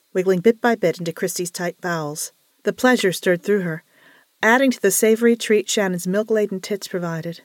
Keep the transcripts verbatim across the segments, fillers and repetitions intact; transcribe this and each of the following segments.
wiggling bit by bit into Christie's tight bowels. The pleasure stirred through her, adding to the savory treat Shannon's milk-laden tits provided.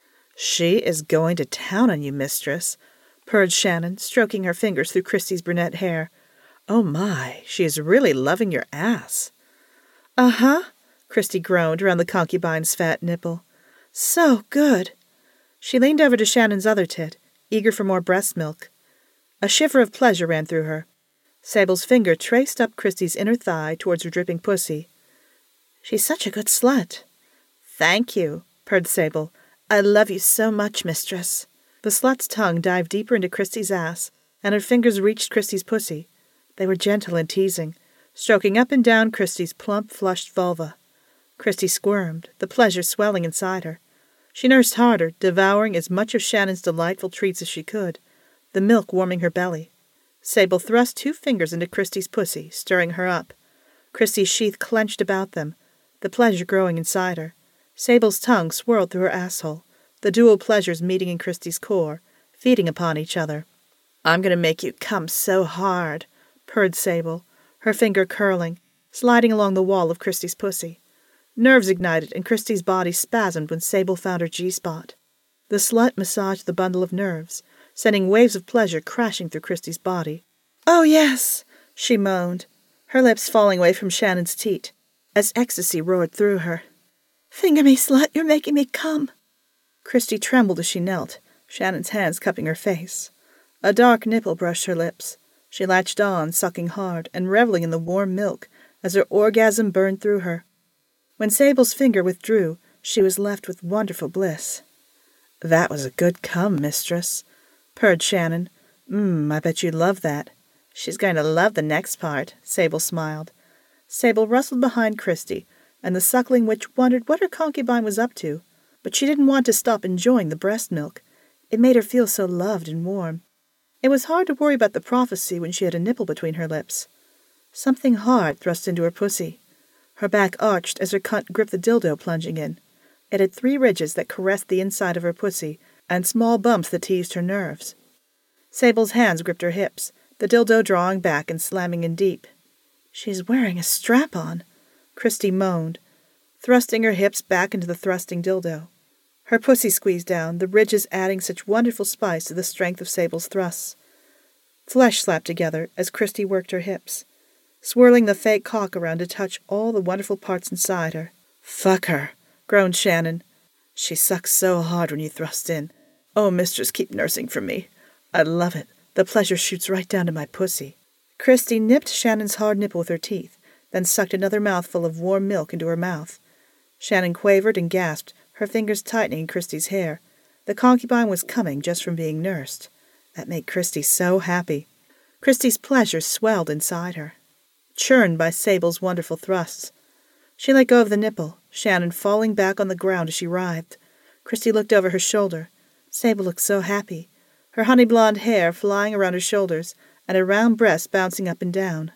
"She is going to town on you, mistress," purred Shannon, stroking her fingers through Christie's brunette hair. "Oh my, she is really loving your ass." "Uh-huh," Christie groaned around the concubine's fat nipple. "So good." She leaned over to Shannon's other tit, eager for more breast milk. A shiver of pleasure ran through her. Sable's finger traced up Christie's inner thigh towards her dripping pussy. "She's such a good slut." "Thank you," purred Sable. "I love you so much, mistress." The slut's tongue dived deeper into Christie's ass, and her fingers reached Christie's pussy. They were gentle and teasing, stroking up and down Christie's plump, flushed vulva. Christie squirmed, the pleasure swelling inside her. She nursed harder, devouring as much of Shannon's delightful treats as she could, the milk warming her belly. Sable thrust two fingers into Christie's pussy, stirring her up. Christie's sheath clenched about them, the pleasure growing inside her. Sable's tongue swirled through her asshole, the dual pleasures meeting in Christie's core, feeding upon each other. "I'm going to make you come so hard," purred Sable, her finger curling, sliding along the wall of Christie's pussy. Nerves ignited, and Christie's body spasmed when Sable found her G-spot. The slut massaged the bundle of nerves, sending waves of pleasure crashing through Christie's body. "Oh, yes," she moaned, her lips falling away from Shannon's teat, as ecstasy roared through her. "Finger me, slut, you're making me come." Christie trembled as she knelt, Shannon's hands cupping her face. A dark nipple brushed her lips. She latched on, sucking hard, and reveling in the warm milk as her orgasm burned through her. When Sable's finger withdrew, she was left with wonderful bliss. "That was a good cum, mistress," purred Shannon. "Mmm, I bet you love that." "She's going to love the next part," Sable smiled. Sable rustled behind Christie, and the suckling witch wondered what her concubine was up to, but she didn't want to stop enjoying the breast milk. It made her feel so loved and warm. It was hard to worry about the prophecy when she had a nipple between her lips. Something hard thrust into her pussy. Her back arched as her cunt gripped the dildo plunging in. It had three ridges that caressed the inside of her pussy, and small bumps that teased her nerves. Sable's hands gripped her hips, the dildo drawing back and slamming in deep. "She's wearing a strap-on," Christie moaned, thrusting her hips back into the thrusting dildo. Her pussy squeezed down, the ridges adding such wonderful spice to the strength of Sable's thrusts. Flesh slapped together as Christie worked her hips, swirling the fake cock around to touch all the wonderful parts inside her. "Fuck her," groaned Shannon. "She sucks so hard when you thrust in. Oh, mistress, keep nursing for me. I love it. The pleasure shoots right down to my pussy." Christie nipped Shannon's hard nipple with her teeth, then sucked another mouthful of warm milk into her mouth. Shannon quavered and gasped, her fingers tightening in Christie's hair. The concubine was coming just from being nursed. That made Christie so happy. Christie's pleasure swelled inside her, churned by Sable's wonderful thrusts. She let go of the nipple, Shannon falling back on the ground as she writhed. Christie looked over her shoulder. Sable looked so happy, her honey blonde hair flying around her shoulders and her round breasts bouncing up and down.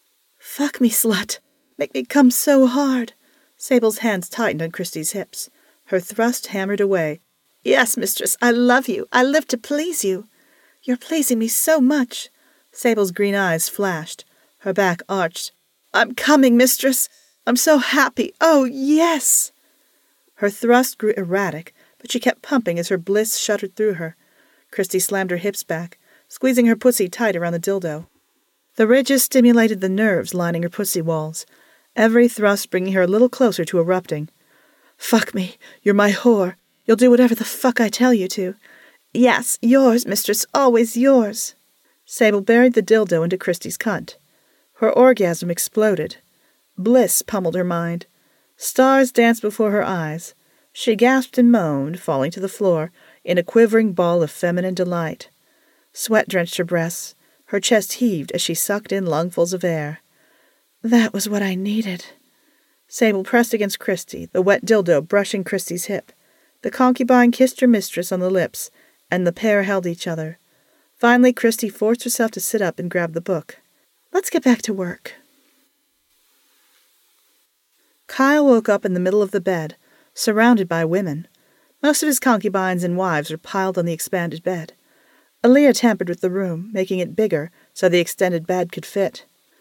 "Fuck me, slut. Make me come so hard." Sable's hands tightened on Christie's hips. Her thrust hammered away. "Yes, mistress, I love you. I live to please you." "You're pleasing me so much." Sable's green eyes flashed. Her back arched. "I'm coming, mistress. I'm so happy. Oh, yes." Her thrust grew erratic, but she kept pumping as her bliss shuddered through her. Christie slammed her hips back, squeezing her pussy tight around the dildo. The ridges stimulated the nerves lining her pussy walls, every thrust bringing her a little closer to erupting. "Fuck me. You're my whore. You'll do whatever the fuck I tell you to." "Yes, yours, mistress, always yours." Sable buried the dildo into Christie's cunt. Her orgasm exploded. Bliss pummeled her mind. Stars danced before her eyes. She gasped and moaned, falling to the floor, in a quivering ball of feminine delight. Sweat drenched her breasts. Her chest heaved as she sucked in lungfuls of air. That was what I needed. Sable pressed against Christie, the wet dildo brushing Christie's hip. The concubine kissed her mistress on the lips, and the pair held each other. Finally, Christie forced herself to sit up and grab the book. "Let's get back to work." Kyle woke up in the middle of the bed, surrounded by women. Most of his concubines and wives were piled on the expanded bed. Aaliyah tampered with the room, making it bigger so the extended bed could fit.